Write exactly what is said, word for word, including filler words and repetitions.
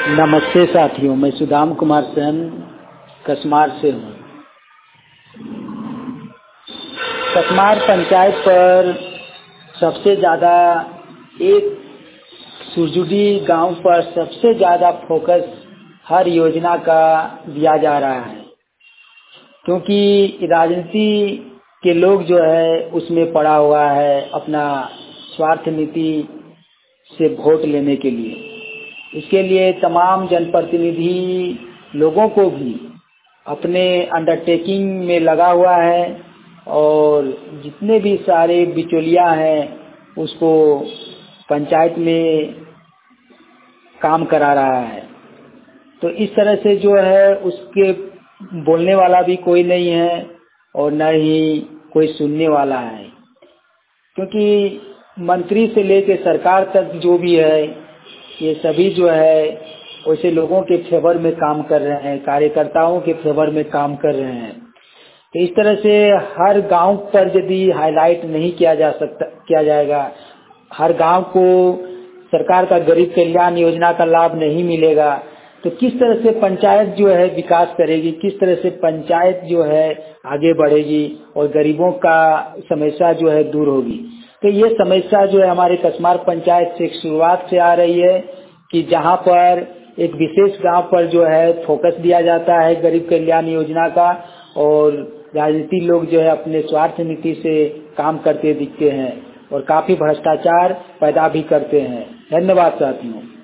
नमस्ते साथियों, मैं सुदाम कुमार सेन कसमार से हूँ। कसमार पंचायत पर सबसे ज़्यादा एक सुरजुडी गांव पर सबसे ज़्यादा फोकस हर योजना का दिया जा रहा है, क्योंकि राजनीति के लोग जो है उसमें पड़ा हुआ है अपना स्वार्थ नीति से वोट लेने के लिए। इसके लिए तमाम जनप्रतिनिधि लोगों को भी अपने अंडरटेकिंग में लगा हुआ है और जितने भी सारे बिचौलिया हैं उसको पंचायत में काम करा रहा है। तो इस तरह से जो है उसके बोलने वाला भी कोई नहीं है और न ही कोई सुनने वाला है, क्योंकि मंत्री से लेकर सरकार तक जो भी है ये सभी जो है वैसे लोगों के फेवर में काम कर रहे हैं, कार्यकर्ताओं के फेवर में काम कर रहे हैं। तो इस तरह से हर गांव पर यदि हाईलाइट नहीं किया जा सकता किया जाएगा, हर गांव को सरकार का गरीब कल्याण योजना का लाभ नहीं मिलेगा, तो किस तरह से पंचायत जो है विकास करेगी, किस तरह से पंचायत जो है आगे बढ़ेगी और गरीबों का समस्या जो है दूर होगी। तो ये समस्या जो है हमारे कसमार पंचायत से एक शुरुआत से आ रही है कि जहां पर एक विशेष गांव पर जो है फोकस दिया जाता है गरीब कल्याण योजना का, और राजनीति लोग जो है अपने स्वार्थ नीति से काम करते दिखते हैं और काफी भ्रष्टाचार पैदा भी करते हैं। धन्यवाद साथियों।